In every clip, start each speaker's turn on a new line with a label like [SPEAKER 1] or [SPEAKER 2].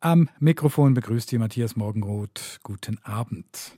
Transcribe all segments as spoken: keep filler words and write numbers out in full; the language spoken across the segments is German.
[SPEAKER 1] Am Mikrofon begrüßt Sie Matthias Morgenroth. Guten Abend.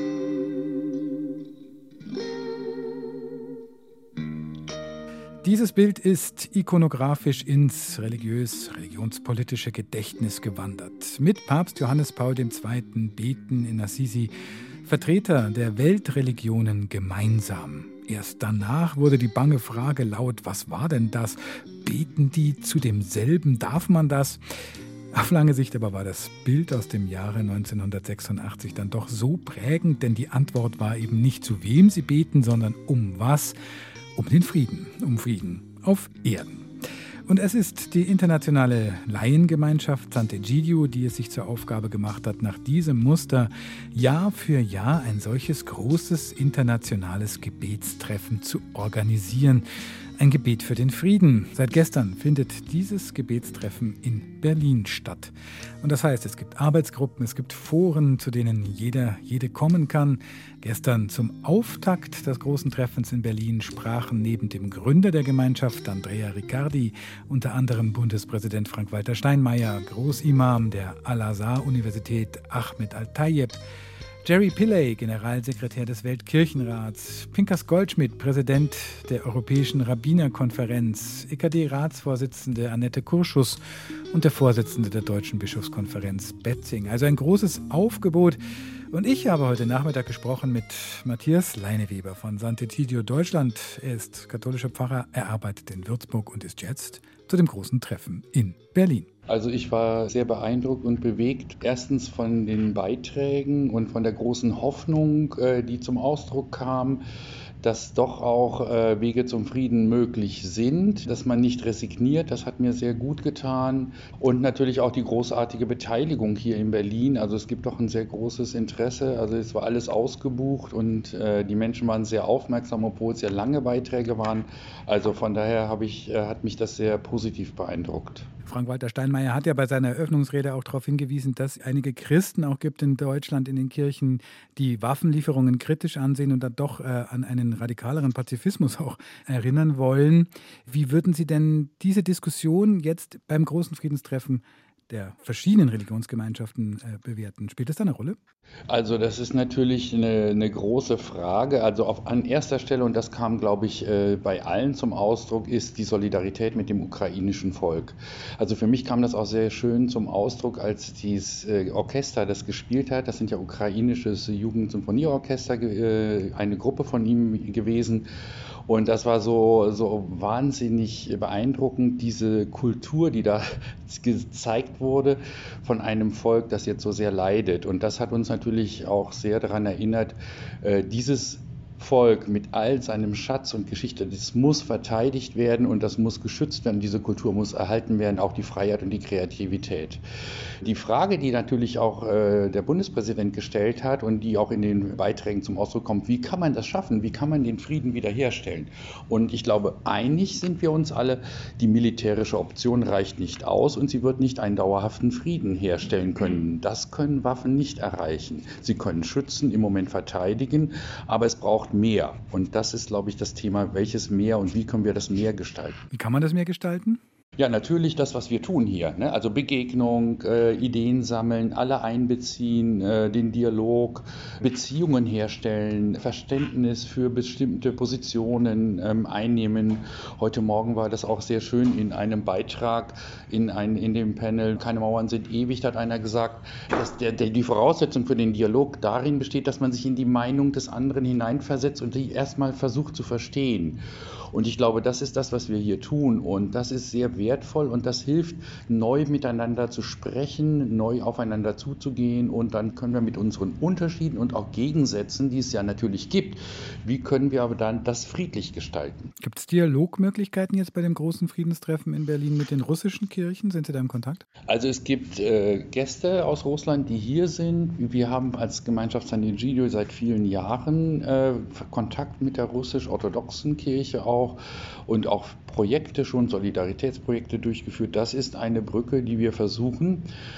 [SPEAKER 1] Dieses Bild ist ikonografisch ins religiös-religionspolitische Gedächtnis gewandert. Mit Papst Johannes Paul der Zweite beten in Assisi Vertreter der Weltreligionen gemeinsam. Erst danach wurde die bange Frage laut, was war denn das? Beten die zu demselben? Darf man das? Auf lange Sicht aber war das Bild aus dem Jahre neunzehnhundertsechsundachtzig dann doch so prägend, denn die Antwort war eben nicht, zu wem sie beten, sondern um was? Um den Frieden, um Frieden auf Erden. Und es ist die internationale Laiengemeinschaft Sant'Egidio, die es sich zur Aufgabe gemacht hat, nach diesem Muster Jahr für Jahr ein solches großes internationales Gebetstreffen zu organisieren. Ein Gebet für den Frieden. Seit gestern findet dieses Gebetstreffen in Berlin statt. Und das heißt, es gibt Arbeitsgruppen, es gibt Foren, zu denen jeder, jede kommen kann. Gestern zum Auftakt des großen Treffens in Berlin sprachen neben dem Gründer der Gemeinschaft, Andrea Riccardi, unter anderem Bundespräsident Frank-Walter Steinmeier, Großimam der Al-Azhar-Universität Ahmed Al-Tayeb, Jerry Pillay, Generalsekretär des Weltkirchenrats, Pinkas Goldschmidt, Präsident der Europäischen Rabbinerkonferenz, E K D-Ratsvorsitzende Annette Kurschus und der Vorsitzende der Deutschen Bischofskonferenz Betzing. Also ein großes Aufgebot. Und ich habe heute Nachmittag gesprochen mit Matthias Leineweber von Sant'Egidio Deutschland. Er ist katholischer Pfarrer, er arbeitet in Würzburg und ist jetzt zu dem großen Treffen in Berlin.
[SPEAKER 2] Also ich war sehr beeindruckt und bewegt, erstens von den Beiträgen und von der großen Hoffnung, die zum Ausdruck kam, dass doch auch Wege zum Frieden möglich sind, dass man nicht resigniert, das hat mir sehr gut getan. Und natürlich auch die großartige Beteiligung hier in Berlin, also es gibt doch ein sehr großes Interesse, also es war alles ausgebucht und die Menschen waren sehr aufmerksam, obwohl es sehr lange Beiträge waren. Also von daher habe ich, hat mich das sehr positiv beeindruckt.
[SPEAKER 1] Frank-Walter Steinmeier hat ja bei seiner Eröffnungsrede auch darauf hingewiesen, dass es einige Christen auch gibt in Deutschland, in den Kirchen, die Waffenlieferungen kritisch ansehen und dann doch äh, an einen radikaleren Pazifismus auch erinnern wollen. Wie würden Sie denn diese Diskussion jetzt beim großen Friedenstreffen der verschiedenen Religionsgemeinschaften äh, bewerten? Spielt das da eine Rolle?
[SPEAKER 2] Also das ist natürlich eine, eine große Frage. Also auf, an erster Stelle, und das kam, glaube ich, äh, bei allen zum Ausdruck, ist die Solidarität mit dem ukrainischen Volk. Also für mich kam das auch sehr schön zum Ausdruck, als dieses äh, Orchester das gespielt hat. Das sind ja ukrainisches Jugendsymphonieorchester, äh, eine Gruppe von ihm gewesen. Und das war so, so wahnsinnig beeindruckend, diese Kultur, die da gezeigt wurde von einem Volk, das jetzt so sehr leidet. Und das hat uns natürlich auch sehr daran erinnert, dieses Volk mit all seinem Schatz und Geschichte, das muss verteidigt werden und das muss geschützt werden. Diese Kultur muss erhalten werden, auch die Freiheit und die Kreativität. Die Frage, die natürlich auch äh, der Bundespräsident gestellt hat und die auch in den Beiträgen zum Ausdruck kommt, wie kann man das schaffen? Wie kann man den Frieden wiederherstellen? Und ich glaube, einig sind wir uns alle, die militärische Option reicht nicht aus und sie wird nicht einen dauerhaften Frieden herstellen können. Das können Waffen nicht erreichen. Sie können schützen, im Moment verteidigen, aber es braucht mehr. Und das ist, glaube ich, das Thema, welches Meer und wie können wir das Meer gestalten.
[SPEAKER 1] Wie kann man das Meer gestalten?
[SPEAKER 2] Ja, natürlich das, was wir tun hier, ne? Also Begegnung, äh, Ideen sammeln, alle einbeziehen, äh, den Dialog, Beziehungen herstellen, Verständnis für bestimmte Positionen ähm, einnehmen. Heute Morgen war das auch sehr schön in einem Beitrag, in, ein, in dem Panel Keine Mauern sind ewig, da hat einer gesagt, dass der, der, die Voraussetzung für den Dialog darin besteht, dass man sich in die Meinung des anderen hineinversetzt und die erstmal versucht zu verstehen. Und ich glaube, das ist das, was wir hier tun. Und das ist sehr wertvoll und das hilft, neu miteinander zu sprechen, neu aufeinander zuzugehen. Und dann können wir mit unseren Unterschieden und auch Gegensätzen, die es ja natürlich gibt, wie können wir aber dann das friedlich gestalten?
[SPEAKER 1] Gibt es Dialogmöglichkeiten jetzt bei dem großen Friedenstreffen in Berlin mit den russischen Kirchen? Sind Sie da im Kontakt?
[SPEAKER 2] Also es gibt äh, Gäste aus Russland, die hier sind. Wir haben als Gemeinschaft Sant'Egidio seit vielen Jahren äh, Kontakt mit der russisch-orthodoxen Kirche auch. Und auch Projekte schon, Solidaritätsprojekte durchgeführt. Das ist eine Brücke, die wir versuchen,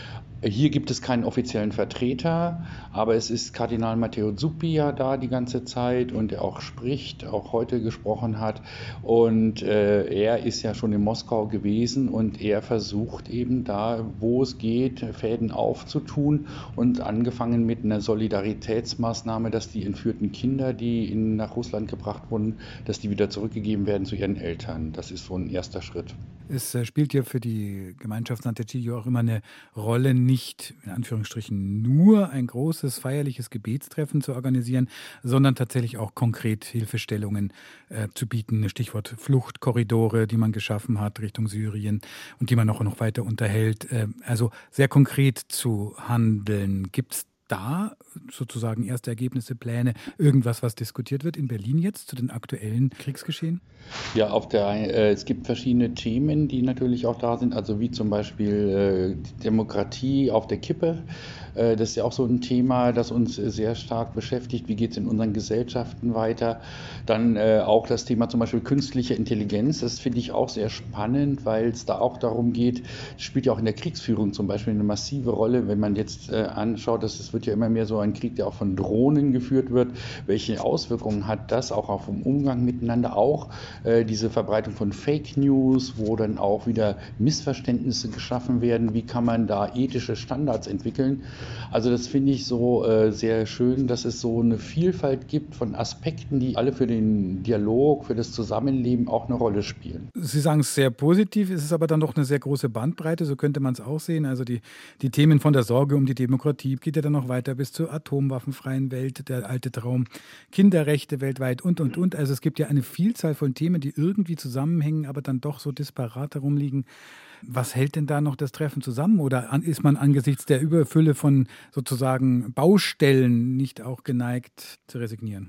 [SPEAKER 2] Hier gibt es keinen offiziellen Vertreter, aber es ist Kardinal Matteo Zuppi ja da die ganze Zeit und der auch spricht, auch heute gesprochen hat. Und äh, er ist ja schon in Moskau gewesen und er versucht eben da, wo es geht, Fäden aufzutun und angefangen mit einer Solidaritätsmaßnahme, dass die entführten Kinder, die in, nach Russland gebracht wurden, dass die wieder zurückgegeben werden zu ihren Eltern. Das ist so ein erster Schritt.
[SPEAKER 1] Es äh, spielt ja für die Gemeinschaft Sant'Egidio auch immer eine Rolle, nicht in Anführungsstrichen nur ein großes feierliches Gebetstreffen zu organisieren, sondern tatsächlich auch konkret Hilfestellungen äh, zu bieten. Stichwort Fluchtkorridore, die man geschaffen hat Richtung Syrien und die man auch noch weiter unterhält. Äh, also sehr konkret zu handeln. Gibt es da sozusagen erste Ergebnisse, Pläne, irgendwas, was diskutiert wird in Berlin jetzt zu den aktuellen Kriegsgeschehen?
[SPEAKER 2] Ja, auf der, äh, es gibt verschiedene Themen, die natürlich auch da sind, also wie zum Beispiel äh, Demokratie auf der Kippe. Äh, das ist ja auch so ein Thema, das uns sehr stark beschäftigt. Wie geht es in unseren Gesellschaften weiter? Dann äh, auch das Thema zum Beispiel künstliche Intelligenz. Das finde ich auch sehr spannend, weil es da auch darum geht, spielt ja auch in der Kriegsführung zum Beispiel eine massive Rolle, wenn man jetzt äh, anschaut, dass es wird ja immer mehr so ein Krieg, der auch von Drohnen geführt wird. Welche Auswirkungen hat das auch auf den Umgang miteinander? Auch äh, diese Verbreitung von Fake News, wo dann auch wieder Missverständnisse geschaffen werden. Wie kann man da ethische Standards entwickeln? Also das finde ich so äh, sehr schön, dass es so eine Vielfalt gibt von Aspekten, die alle für den Dialog, für das Zusammenleben auch eine Rolle spielen.
[SPEAKER 1] Sie sagen es sehr positiv, es ist aber dann doch eine sehr große Bandbreite, so könnte man es auch sehen. Also die, die Themen von der Sorge um die Demokratie geht ja dann noch weiter bis zur atomwaffenfreien Welt, der alte Traum, Kinderrechte weltweit und, und, und. Also es gibt ja eine Vielzahl von Themen, die irgendwie zusammenhängen, aber dann doch so disparat herumliegen. Was hält denn da noch das Treffen zusammen? Oder ist man angesichts der Überfülle von sozusagen Baustellen nicht auch geneigt zu resignieren?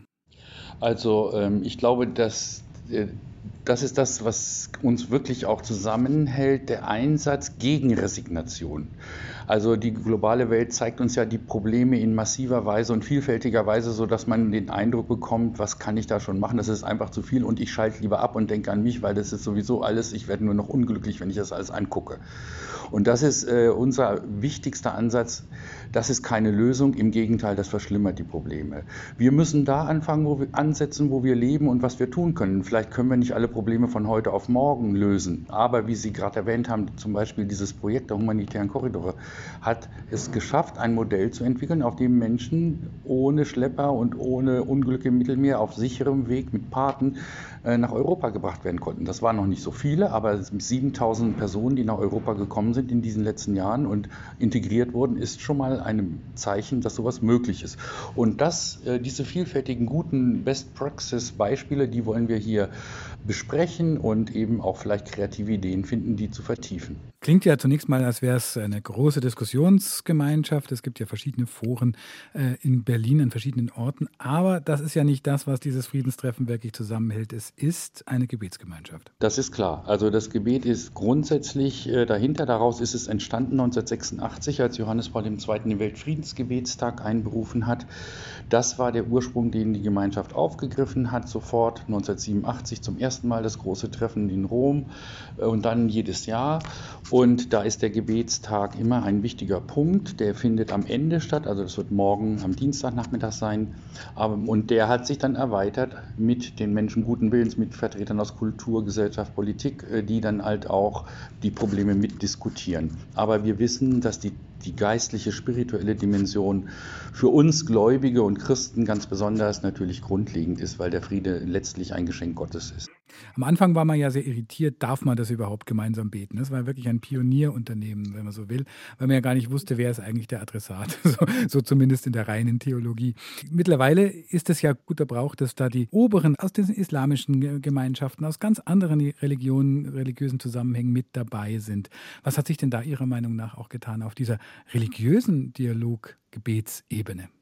[SPEAKER 2] Also ähm, ich glaube, dass äh, das ist das, was uns wirklich auch zusammenhält, der Einsatz gegen Resignation. Also die globale Welt zeigt uns ja die Probleme in massiver Weise und vielfältiger Weise, sodass man den Eindruck bekommt, was kann ich da schon machen, das ist einfach zu viel und ich schalte lieber ab und denke an mich, weil das ist sowieso alles, ich werde nur noch unglücklich, wenn ich das alles angucke. Und das ist äh, unser wichtigster Ansatz, das ist keine Lösung, im Gegenteil, das verschlimmert die Probleme. Wir müssen da anfangen, wo wir ansetzen, wo wir leben und was wir tun können. Vielleicht können wir nicht alle Probleme von heute auf morgen lösen, aber wie Sie gerade erwähnt haben, zum Beispiel dieses Projekt der humanitären Korridore, hat es geschafft, ein Modell zu entwickeln, auf dem Menschen ohne Schlepper und ohne Unglück im Mittelmeer auf sicherem Weg mit Paten äh, nach Europa gebracht werden konnten. Das waren noch nicht so viele, aber siebentausend Personen, die nach Europa gekommen sind in diesen letzten Jahren und integriert wurden, ist schon mal ein Zeichen, dass sowas möglich ist. Und das, äh, diese vielfältigen guten Best-Praxis-Beispiele, die wollen wir hier besprechen und eben auch vielleicht kreative Ideen finden, die zu vertiefen.
[SPEAKER 1] Klingt ja zunächst mal, als wäre es eine große Diskussionsgemeinschaft. Es gibt ja verschiedene Foren äh, in Berlin an verschiedenen Orten. Aber das ist ja nicht das, was dieses Friedenstreffen wirklich zusammenhält. Es ist eine Gebetsgemeinschaft.
[SPEAKER 2] Das ist klar. Also das Gebet ist grundsätzlich äh, dahinter. Daraus ist es entstanden neunzehnhundertsechsundachtzig, als Johannes Paul der Zweite den Weltfriedensgebetstag einberufen hat. Das war der Ursprung, den die Gemeinschaft aufgegriffen hat. Sofort neunzehnhundertsiebenundachtzig zum ersten Mal das große Treffen in Rom äh, und dann jedes Jahr. Und da ist der Gebetstag immer ein wichtiger Punkt. Der findet am Ende statt, also das wird morgen am Dienstagnachmittag sein. Und der hat sich dann erweitert mit den Menschen guten Willens, mit Vertretern aus Kultur, Gesellschaft, Politik, die dann halt auch die Probleme mitdiskutieren. Aber wir wissen, dass die die geistliche, spirituelle Dimension für uns Gläubige und Christen ganz besonders natürlich grundlegend ist, weil der Friede letztlich ein Geschenk Gottes ist.
[SPEAKER 1] Am Anfang war man ja sehr irritiert, darf man das überhaupt gemeinsam beten? Das war wirklich ein Pionierunternehmen, wenn man so will, weil man ja gar nicht wusste, wer ist eigentlich der Adressat, so, so zumindest in der reinen Theologie. Mittlerweile ist es ja guter Brauch, dass da die Oberen aus den islamischen Gemeinschaften, aus ganz anderen Religionen, religiösen Zusammenhängen mit dabei sind. Was hat sich denn da Ihrer Meinung nach auch getan auf dieser religiösen Dialog-Gebetsebene?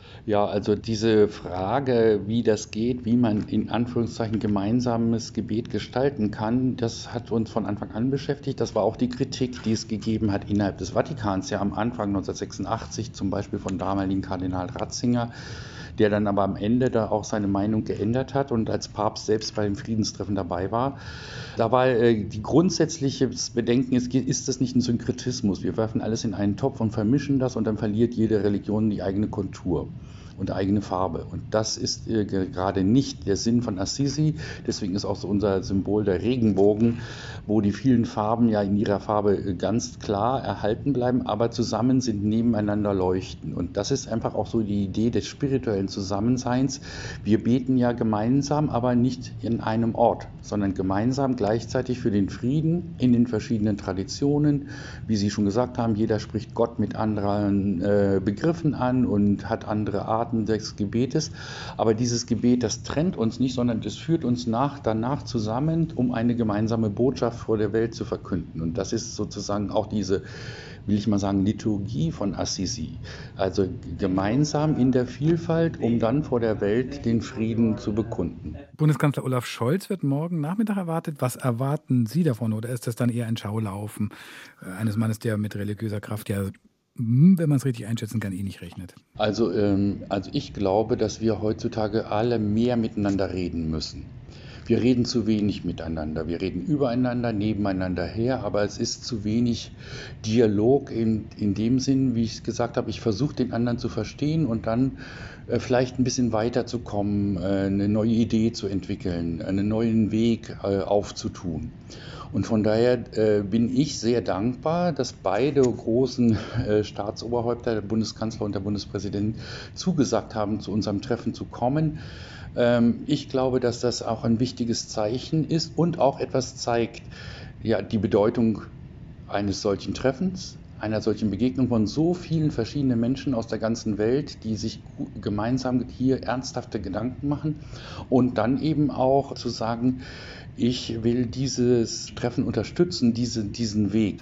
[SPEAKER 2] Ja, also diese Frage, wie das geht, wie man in Anführungszeichen gemeinsames Gebet gestalten kann, das hat uns von Anfang an beschäftigt. Das war auch die Kritik, die es gegeben hat innerhalb des Vatikans, ja am Anfang neunzehnhundertsechsundachtzig, zum Beispiel von damaligen Kardinal Ratzinger, der dann aber am Ende da auch seine Meinung geändert hat und als Papst selbst bei dem Friedenstreffen dabei war. Da war äh, die grundsätzliche Bedenken, ist, ist das nicht ein Synkretismus? Wir werfen alles in einen Topf und vermischen das und dann verliert jede Religion die eigene Kontur und eigene Farbe. Und das ist äh, gerade nicht der Sinn von Assisi. Deswegen ist auch so unser Symbol der Regenbogen, wo die vielen Farben ja in ihrer Farbe ganz klar erhalten bleiben, aber zusammen sind, nebeneinander leuchten. Und das ist einfach auch so die Idee des spirituellen Zusammenseins. Wir beten ja gemeinsam, aber nicht in einem Ort, sondern gemeinsam gleichzeitig für den Frieden in den verschiedenen Traditionen. Wie Sie schon gesagt haben, jeder spricht Gott mit anderen äh, Begriffen an und hat andere Arten des Gebetes, aber dieses Gebet, das trennt uns nicht, sondern es führt uns nach, danach zusammen, um eine gemeinsame Botschaft vor der Welt zu verkünden. Und das ist sozusagen auch diese, will ich mal sagen, Liturgie von Assisi. Also gemeinsam in der Vielfalt, um dann vor der Welt den Frieden zu bekunden.
[SPEAKER 1] Bundeskanzler Olaf Scholz wird morgen Nachmittag erwartet. Was erwarten Sie davon? Oder ist das dann eher ein Schaulaufen eines Mannes, der mit religiöser Kraft ja, wenn man es richtig einschätzen kann, eh nicht rechnet?
[SPEAKER 2] Also, ähm, also ich glaube, dass wir heutzutage alle mehr miteinander reden müssen. Wir reden zu wenig miteinander. Wir reden übereinander, nebeneinander her, aber es ist zu wenig Dialog in, in dem Sinn, wie ich es gesagt habe, ich versuche den anderen zu verstehen und dann äh, vielleicht ein bisschen weiterzukommen, äh, eine neue Idee zu entwickeln, einen neuen Weg äh, aufzutun. Und von daher äh, bin ich sehr dankbar, dass beide großen äh, Staatsoberhäupter, der Bundeskanzler und der Bundespräsident, zugesagt haben, zu unserem Treffen zu kommen. Ähm, ich glaube, dass das auch ein wichtiges Zeichen ist und auch etwas zeigt, ja, die Bedeutung eines solchen Treffens, einer solchen Begegnung von so vielen verschiedenen Menschen aus der ganzen Welt, die sich gemeinsam hier ernsthafte Gedanken machen und dann eben auch zu sagen, ich will dieses Treffen unterstützen, diese, diesen Weg.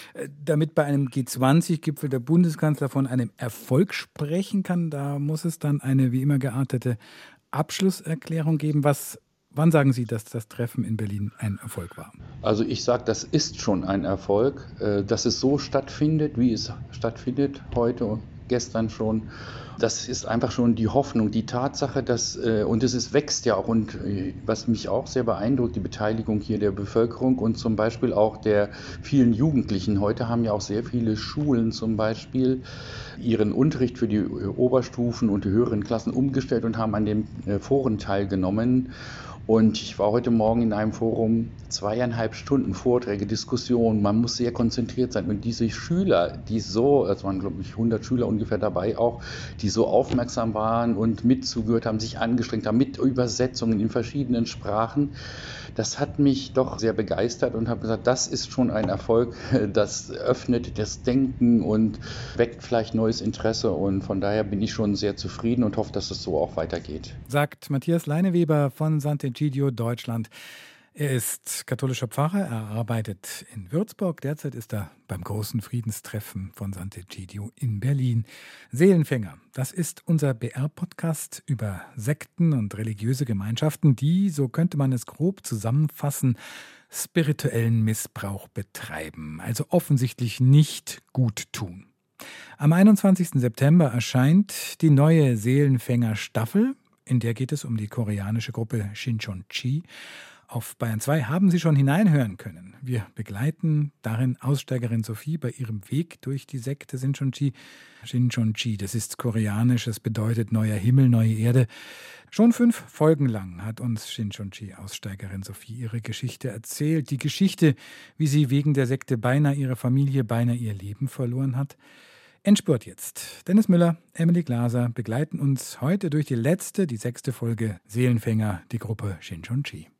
[SPEAKER 1] Damit bei einem G zwanzig Gipfel der Bundeskanzler von einem Erfolg sprechen kann, da muss es dann eine wie immer geartete Abschlusserklärung geben. Was, wann sagen Sie, dass das Treffen in Berlin ein Erfolg war?
[SPEAKER 2] Also ich sage, das ist schon ein Erfolg, dass es so stattfindet, wie es stattfindet, heute und gestern schon. Das ist einfach schon die Hoffnung, die Tatsache, dass, und es ist, wächst ja auch, und was mich auch sehr beeindruckt, die Beteiligung hier der Bevölkerung und zum Beispiel auch der vielen Jugendlichen. Heute haben ja auch sehr viele Schulen zum Beispiel ihren Unterricht für die Oberstufen und die höheren Klassen umgestellt und haben an den Foren teilgenommen. Und ich war heute Morgen in einem Forum, zweieinhalb Stunden Vorträge, Diskussionen. Man muss sehr konzentriert sein. Und diese Schüler, die so, es waren glaube ich hundert Schüler ungefähr dabei auch, die so aufmerksam waren und mitzugehört haben, sich angestrengt haben, mit Übersetzungen in verschiedenen Sprachen, das hat mich doch sehr begeistert und habe gesagt, das ist schon ein Erfolg. Das öffnet das Denken und weckt vielleicht neues Interesse. Und von daher bin ich schon sehr zufrieden und hoffe, dass es so auch weitergeht.
[SPEAKER 1] Sagt Matthias Leineweber von Sant'Egidio, Deutschland. Er ist katholischer Pfarrer, er arbeitet in Würzburg. Derzeit ist er beim großen Friedenstreffen von Sant'Egidio in Berlin. Seelenfänger, das ist unser B R-Podcast über Sekten und religiöse Gemeinschaften, die, so könnte man es grob zusammenfassen, spirituellen Missbrauch betreiben, also offensichtlich nicht gut tun. Am einundzwanzigsten September erscheint die neue Seelenfänger-Staffel. In der geht es um die koreanische Gruppe Shincheonji. Auf Bayern zwei haben Sie schon hineinhören können. Wir begleiten darin Aussteigerin Sophie bei ihrem Weg durch die Sekte Shincheonji. Shincheonji, das ist koreanisch, das bedeutet neuer Himmel, neue Erde. Schon fünf Folgen lang hat uns Shincheonji-Aussteigerin Sophie ihre Geschichte erzählt. Die Geschichte, wie sie wegen der Sekte beinahe ihre Familie, beinahe ihr Leben verloren hat. Endspurt jetzt. Dennis Müller, Emily Glaser begleiten uns heute durch die letzte, die sechste Folge Seelenfänger, die Gruppe Shincheonji.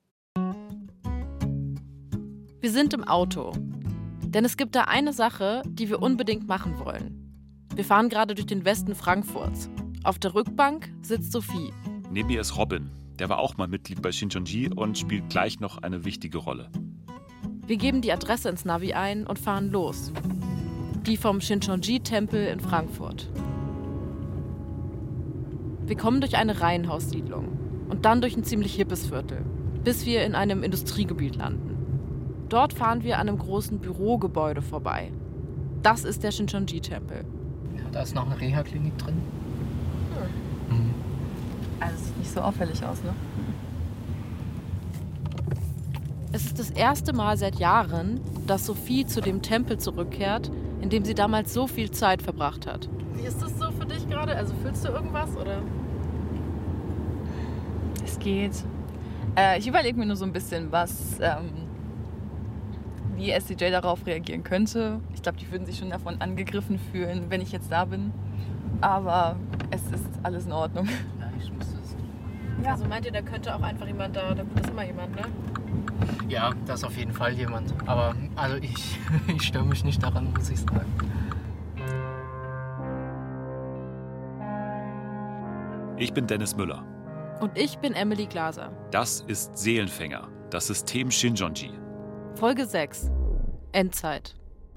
[SPEAKER 3] Wir sind im Auto. Denn es gibt da eine Sache, die wir unbedingt machen wollen. Wir fahren gerade durch den Westen Frankfurts. Auf der Rückbank sitzt Sophie.
[SPEAKER 4] Neben mir ist Robin. Der war auch mal Mitglied bei Shincheonji und spielt gleich noch eine wichtige Rolle.
[SPEAKER 3] Wir geben die Adresse ins Navi ein und fahren los. Die vom Shincheonji-Tempel in Frankfurt. Wir kommen durch eine Reihenhaussiedlung und dann durch ein ziemlich hippes Viertel, bis wir in einem Industriegebiet landen. Dort fahren wir an einem großen Bürogebäude vorbei. Das ist der Shincheonji-Tempel.
[SPEAKER 5] Ja, da ist noch eine Reha-Klinik drin.
[SPEAKER 6] Hm.
[SPEAKER 5] Mhm.
[SPEAKER 6] Also es sieht nicht so auffällig aus, ne?
[SPEAKER 3] Es ist das erste Mal seit Jahren, dass Sophie zu dem Tempel zurückkehrt, in dem sie damals so viel Zeit verbracht hat.
[SPEAKER 6] Wie ist das so für dich gerade? Also fühlst du irgendwas, oder? Es geht. Äh, ich überlege mir nur so ein bisschen, was, ähm, wie S C J darauf reagieren könnte. Ich glaube, die würden sich schon davon angegriffen fühlen, wenn ich jetzt da bin. Aber es ist alles in Ordnung.
[SPEAKER 5] Ja, ich muss das.
[SPEAKER 6] Ja.
[SPEAKER 3] Also meint ihr, da könnte auch einfach jemand da, da ist immer jemand, ne?
[SPEAKER 5] Ja, da ist auf jeden Fall jemand. Aber also ich, ich störe mich nicht daran, muss ich sagen.
[SPEAKER 4] Ich bin Dennis Müller.
[SPEAKER 3] Und ich bin Emily Glaser.
[SPEAKER 4] Das ist Seelenfänger, das System Shincheonji.
[SPEAKER 3] Folge sechs. Endzeit.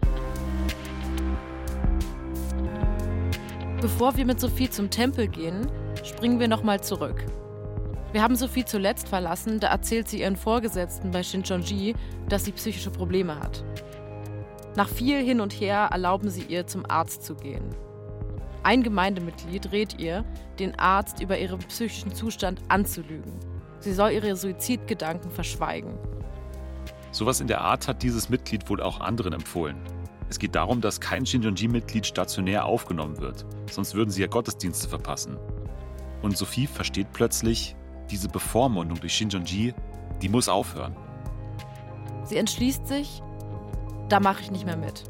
[SPEAKER 3] Bevor wir mit Sophie zum Tempel gehen, springen wir nochmal zurück. Wir haben Sophie zuletzt verlassen, da erzählt sie ihren Vorgesetzten bei Shincheonji, dass sie psychische Probleme hat. Nach viel Hin und Her erlauben sie ihr, zum Arzt zu gehen. Ein Gemeindemitglied rät ihr, den Arzt über ihren psychischen Zustand anzulügen. Sie soll ihre Suizidgedanken verschweigen.
[SPEAKER 4] Sowas in der Art hat dieses Mitglied wohl auch anderen empfohlen. Es geht darum, dass kein Shincheonji-Mitglied stationär aufgenommen wird, sonst würden sie ja Gottesdienste verpassen. Und Sophie versteht plötzlich, diese Bevormundung durch Shincheonji, die muss aufhören.
[SPEAKER 3] Sie entschließt sich, da mache ich nicht mehr mit.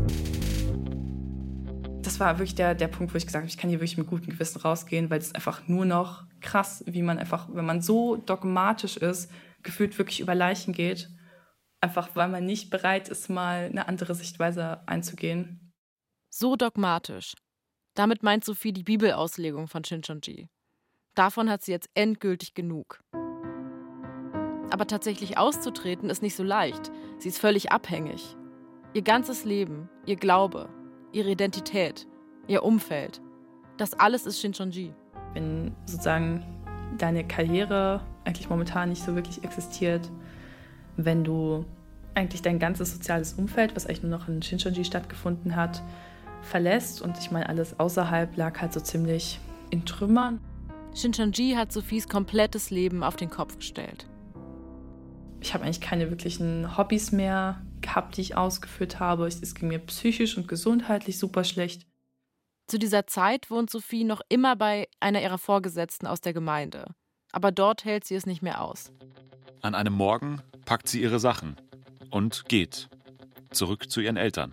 [SPEAKER 6] Das war wirklich der, der Punkt, wo ich gesagt habe, ich kann hier wirklich mit gutem Gewissen rausgehen, weil es ist einfach nur noch krass, wie man einfach, wenn man so dogmatisch ist, gefühlt wirklich über Leichen geht, einfach weil man nicht bereit ist, mal eine andere Sichtweise einzugehen.
[SPEAKER 3] So dogmatisch. Damit meint Sophie die Bibelauslegung von Shincheonji. Davon hat sie jetzt endgültig genug. Aber tatsächlich auszutreten ist nicht so leicht. Sie ist völlig abhängig. Ihr ganzes Leben, ihr Glaube, ihre Identität, ihr Umfeld, das alles ist Shincheonji.
[SPEAKER 6] Wenn sozusagen deine Karriere eigentlich momentan nicht so wirklich existiert, wenn du eigentlich dein ganzes soziales Umfeld, was eigentlich nur noch in Shincheonji stattgefunden hat, verlässt und ich meine, alles außerhalb lag halt so ziemlich in Trümmern.
[SPEAKER 3] Shincheonji hat Sophies komplettes Leben auf den Kopf gestellt.
[SPEAKER 6] Ich habe eigentlich keine wirklichen Hobbys mehr gehabt, die ich ausgeführt habe. Es ging mir psychisch und gesundheitlich super schlecht.
[SPEAKER 3] Zu dieser Zeit wohnt Sophie noch immer bei einer ihrer Vorgesetzten aus der Gemeinde. Aber dort hält sie es nicht mehr aus.
[SPEAKER 4] An einem Morgen packt sie ihre Sachen und geht zurück zu ihren Eltern.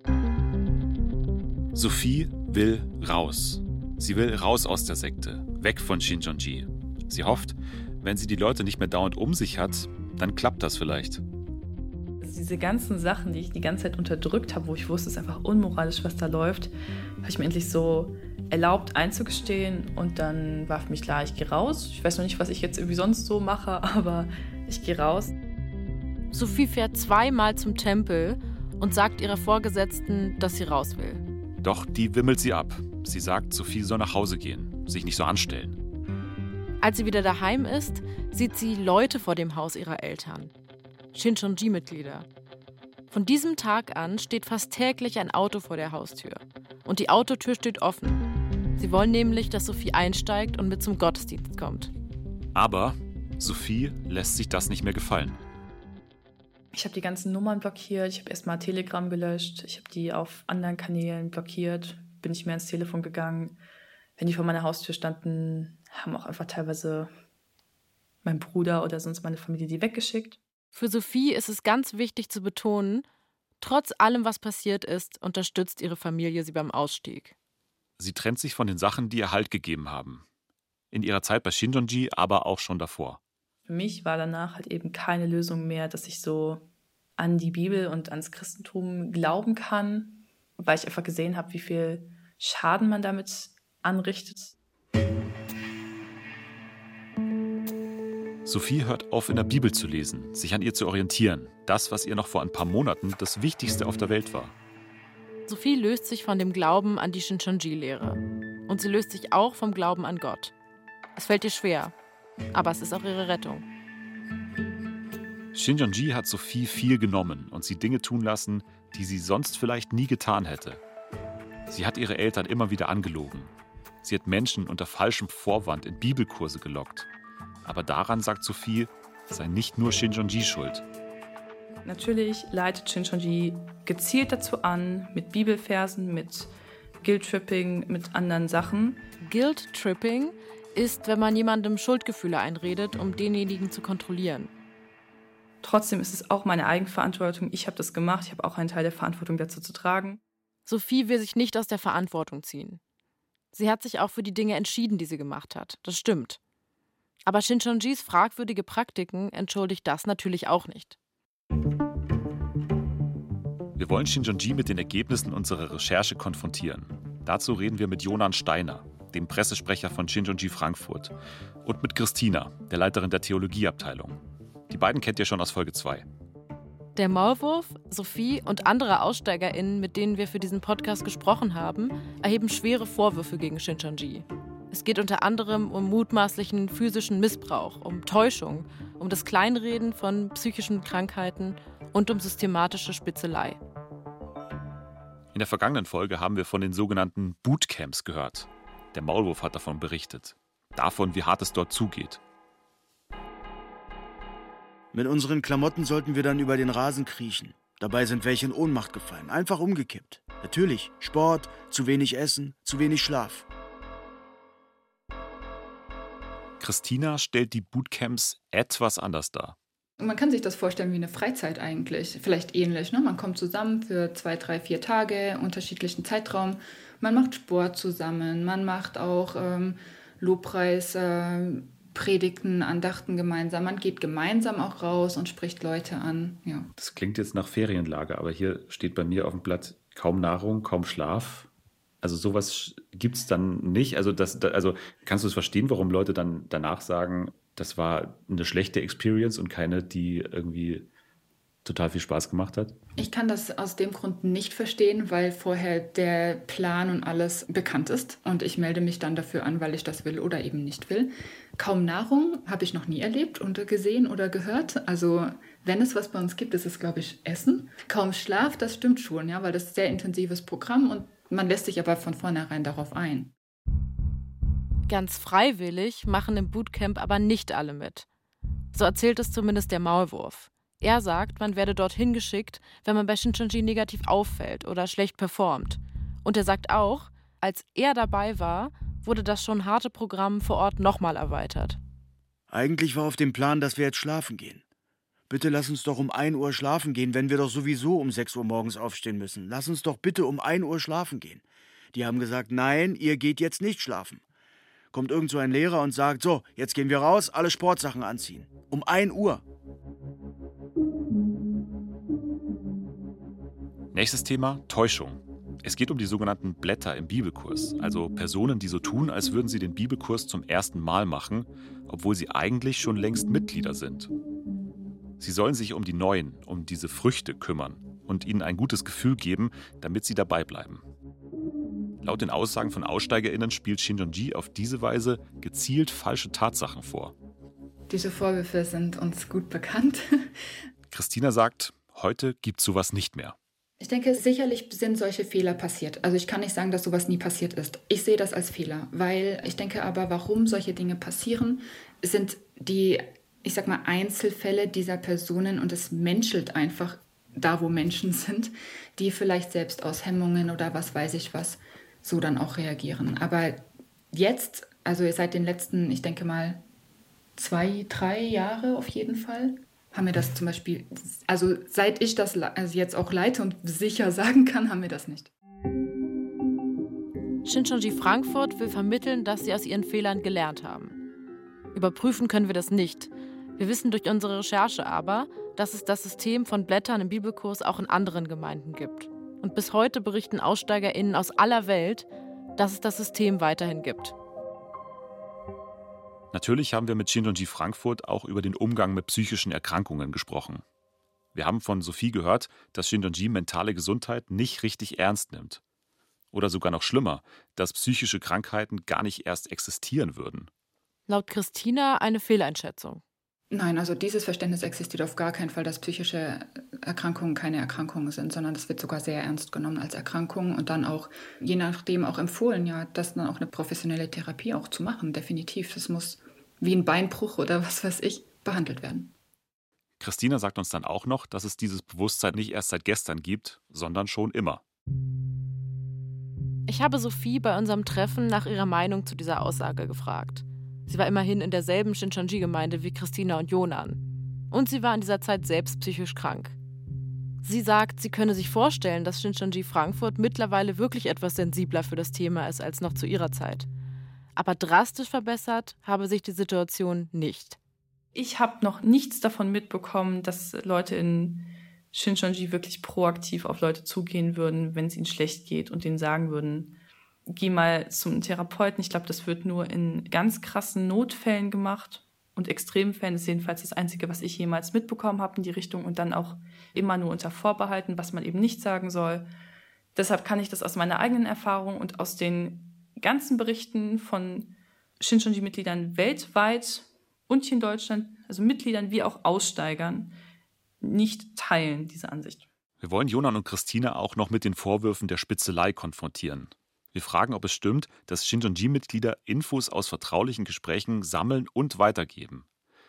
[SPEAKER 4] Sophie will raus. Sie will raus aus der Sekte, weg von Shincheonji. Sie hofft, wenn sie die Leute nicht mehr dauernd um sich hat, dann klappt das vielleicht.
[SPEAKER 6] Also diese ganzen Sachen, die ich die ganze Zeit unterdrückt habe, wo ich wusste, es ist einfach unmoralisch, was da läuft, habe ich mir endlich so erlaubt einzugestehen und dann war für mich klar, ich gehe raus. Ich weiß noch nicht, was ich jetzt irgendwie sonst so mache, aber ich gehe raus.
[SPEAKER 3] Sophie fährt zweimal zum Tempel und sagt ihrer Vorgesetzten, dass sie raus will.
[SPEAKER 4] Doch die wimmelt sie ab. Sie sagt, Sophie soll nach Hause gehen, sich nicht so anstellen.
[SPEAKER 3] Als sie wieder daheim ist, sieht sie Leute vor dem Haus ihrer Eltern. Shincheonji-Mitglieder. Von diesem Tag an steht fast täglich ein Auto vor der Haustür. Und die Autotür steht offen. Sie wollen nämlich, dass Sophie einsteigt und mit zum Gottesdienst kommt.
[SPEAKER 4] Aber Sophie lässt sich das nicht mehr gefallen.
[SPEAKER 6] Ich habe die ganzen Nummern blockiert, ich habe erstmal Telegram gelöscht, ich habe die auf anderen Kanälen blockiert, bin nicht mehr ins Telefon gegangen. Wenn die vor meiner Haustür standen, haben auch einfach teilweise mein Bruder oder sonst meine Familie die weggeschickt.
[SPEAKER 3] Für Sophie ist es ganz wichtig zu betonen, trotz allem, was passiert ist, unterstützt ihre Familie sie beim Ausstieg.
[SPEAKER 4] Sie trennt sich von den Sachen, die ihr Halt gegeben haben. In ihrer Zeit bei Shincheonji, aber auch schon davor.
[SPEAKER 6] Für mich war danach halt eben keine Lösung mehr, dass ich so an die Bibel und ans Christentum glauben kann, weil ich einfach gesehen habe, wie viel Schaden man damit anrichtet.
[SPEAKER 4] Sophie hört auf, in der Bibel zu lesen, sich an ihr zu orientieren. Das, was ihr noch vor ein paar Monaten das Wichtigste auf der Welt war.
[SPEAKER 3] Sophie löst sich von dem Glauben an die Shincheonji-Lehre. Und sie löst sich auch vom Glauben an Gott. Es fällt ihr schwer, aber es ist auch ihre Rettung.
[SPEAKER 4] Shincheonji hat Sophie viel genommen und sie Dinge tun lassen, die sie sonst vielleicht nie getan hätte. Sie hat ihre Eltern immer wieder angelogen. Sie hat Menschen unter falschem Vorwand in Bibelkurse gelockt. Aber daran, sagt Sophie, sei nicht nur Shincheonji schuld.
[SPEAKER 6] Natürlich leitet Shincheonji gezielt dazu an, mit Bibelversen, mit Guilt-Tripping, mit anderen Sachen.
[SPEAKER 3] Guilt-Tripping ist, wenn man jemandem Schuldgefühle einredet, um denjenigen zu kontrollieren.
[SPEAKER 6] Trotzdem ist es auch meine Eigenverantwortung. Ich habe das gemacht, ich habe auch einen Teil der Verantwortung dazu zu tragen.
[SPEAKER 3] Sophie will sich nicht aus der Verantwortung ziehen. Sie hat sich auch für die Dinge entschieden, die sie gemacht hat. Das stimmt. Aber Shincheonjis fragwürdige Praktiken entschuldigt das natürlich auch nicht.
[SPEAKER 4] Wir wollen Shincheonji mit den Ergebnissen unserer Recherche konfrontieren. Dazu reden wir mit Jonan Steiner, dem Pressesprecher von Shincheonji Frankfurt, und mit Christina, der Leiterin der Theologieabteilung. Die beiden kennt ihr schon aus Folge zwei.
[SPEAKER 3] Der Maulwurf, Sophie und andere AussteigerInnen, mit denen wir für diesen Podcast gesprochen haben, erheben schwere Vorwürfe gegen Shincheonji. Es geht unter anderem um mutmaßlichen physischen Missbrauch, um Täuschung, um das Kleinreden von psychischen Krankheiten und um systematische Spitzelei.
[SPEAKER 4] In der vergangenen Folge haben wir von den sogenannten Bootcamps gehört. Der Maulwurf hat davon berichtet. Davon, wie hart es dort zugeht.
[SPEAKER 7] Mit unseren Klamotten sollten wir dann über den Rasen kriechen. Dabei sind welche in Ohnmacht gefallen, einfach umgekippt. Natürlich, Sport, zu wenig Essen, zu wenig Schlaf.
[SPEAKER 4] Christina stellt die Bootcamps etwas anders dar.
[SPEAKER 8] Man kann sich das vorstellen wie eine Freizeit eigentlich, vielleicht ähnlich. Ne? Man kommt zusammen für zwei, drei, vier Tage, unterschiedlichen Zeitraum. Man macht Sport zusammen, man macht auch ähm, Lobpreis, äh, Predigten, Andachten gemeinsam. Man geht gemeinsam auch raus und spricht Leute an. Ja.
[SPEAKER 4] Das klingt jetzt nach Ferienlager, aber hier steht bei mir auf dem Blatt kaum Nahrung, kaum Schlaf. Also sowas gibt es dann nicht. Also, das, also kannst du es verstehen, warum Leute dann danach sagen, das war eine schlechte Experience und keine, die irgendwie total viel Spaß gemacht hat?
[SPEAKER 8] Ich kann das aus dem Grund nicht verstehen, weil vorher der Plan und alles bekannt ist. Und ich melde mich dann dafür an, weil ich das will oder eben nicht will. Kaum Nahrung habe ich noch nie erlebt und gesehen oder gehört. Also wenn es was bei uns gibt, ist es, glaube ich, Essen. Kaum Schlaf, das stimmt schon, ja, weil das ist ein sehr intensives Programm und man lässt sich aber von vornherein darauf ein.
[SPEAKER 3] Ganz freiwillig machen im Bootcamp aber nicht alle mit. So erzählt es zumindest der Maulwurf. Er sagt, man werde dorthin geschickt, wenn man bei Shincheonji negativ auffällt oder schlecht performt. Und er sagt auch, als er dabei war, wurde das schon harte Programm vor Ort nochmal erweitert.
[SPEAKER 7] Eigentlich war auf dem Plan, dass wir jetzt schlafen gehen. Bitte lass uns doch um ein Uhr schlafen gehen, wenn wir doch sowieso um sechs Uhr morgens aufstehen müssen. Lass uns doch bitte um ein Uhr schlafen gehen. Die haben gesagt, nein, ihr geht jetzt nicht schlafen. Kommt irgend so ein Lehrer und sagt, so, jetzt gehen wir raus, alle Sportsachen anziehen. Um ein Uhr.
[SPEAKER 4] Nächstes Thema, Täuschung. Es geht um die sogenannten Blätter im Bibelkurs, also Personen, die so tun, als würden sie den Bibelkurs zum ersten Mal machen, obwohl sie eigentlich schon längst Mitglieder sind. Sie sollen sich um die Neuen, um diese Früchte kümmern und ihnen ein gutes Gefühl geben, damit sie dabei bleiben. Laut den Aussagen von AussteigerInnen spielt Shincheonji auf diese Weise gezielt falsche Tatsachen vor.
[SPEAKER 8] Diese Vorwürfe sind uns gut bekannt.
[SPEAKER 4] Christina sagt, heute gibt es sowas nicht mehr.
[SPEAKER 8] Ich denke, sicherlich sind solche Fehler passiert. Also ich kann nicht sagen, dass sowas nie passiert ist. Ich sehe das als Fehler, weil ich denke aber, warum solche Dinge passieren, sind die, ich sag mal, Einzelfälle dieser Personen und es menschelt einfach da, wo Menschen sind, die vielleicht selbst aus Hemmungen oder was weiß ich was so dann auch reagieren. Aber jetzt, also seit den letzten, ich denke mal, zwei, drei Jahre auf jeden Fall, haben wir das zum Beispiel, also seit ich das also jetzt auch leite und sicher sagen kann, haben wir das nicht.
[SPEAKER 3] Shincheonji Frankfurt will vermitteln, dass sie aus ihren Fehlern gelernt haben. Überprüfen können wir das nicht. Wir wissen durch unsere Recherche aber, dass es das System von Blättern im Bibelkurs auch in anderen Gemeinden gibt. Und bis heute berichten AussteigerInnen aus aller Welt, dass es das System weiterhin gibt.
[SPEAKER 4] Natürlich haben wir mit Shincheonji Frankfurt auch über den Umgang mit psychischen Erkrankungen gesprochen. Wir haben von Sophie gehört, dass Shincheonji mentale Gesundheit nicht richtig ernst nimmt. Oder sogar noch schlimmer, dass psychische Krankheiten gar nicht erst existieren würden.
[SPEAKER 3] Laut Christina eine Fehleinschätzung.
[SPEAKER 8] Nein, also dieses Verständnis existiert auf gar keinen Fall, dass psychische Erkrankungen keine Erkrankungen sind, sondern das wird sogar sehr ernst genommen als Erkrankung und dann auch, je nachdem auch empfohlen, ja, das dann auch eine professionelle Therapie auch zu machen, definitiv. Das muss wie ein Beinbruch oder was weiß ich behandelt werden.
[SPEAKER 4] Christina sagt uns dann auch noch, dass es dieses Bewusstsein nicht erst seit gestern gibt, sondern schon immer.
[SPEAKER 3] Ich habe Sophie bei unserem Treffen nach ihrer Meinung zu dieser Aussage gefragt. Sie war immerhin in derselben Shincheonji-Gemeinde wie Christina und Jonan. Und sie war in dieser Zeit selbst psychisch krank. Sie sagt, sie könne sich vorstellen, dass Shincheonji Frankfurt mittlerweile wirklich etwas sensibler für das Thema ist als noch zu ihrer Zeit. Aber drastisch verbessert habe sich die Situation nicht.
[SPEAKER 6] Ich habe noch nichts davon mitbekommen, dass Leute in Shincheonji wirklich proaktiv auf Leute zugehen würden, wenn es ihnen schlecht geht und denen sagen würden, geh mal zum Therapeuten. Ich glaube, das wird nur in ganz krassen Notfällen gemacht und Extremfällen. Das ist jedenfalls das Einzige, was ich jemals mitbekommen habe in die Richtung und dann auch immer nur unter Vorbehalten, was man eben nicht sagen soll. Deshalb kann ich das aus meiner eigenen Erfahrung und aus den ganzen Berichten von Shincheonji-Mitgliedern weltweit und hier in Deutschland, also Mitgliedern wie auch Aussteigern, nicht teilen, diese Ansicht.
[SPEAKER 4] Wir wollen Jonan und Christina auch noch mit den Vorwürfen der Spitzelei konfrontieren. Wir fragen, ob es stimmt, dass Shincheonji-Mitglieder Infos aus vertraulichen Gesprächen sammeln und weitergeben.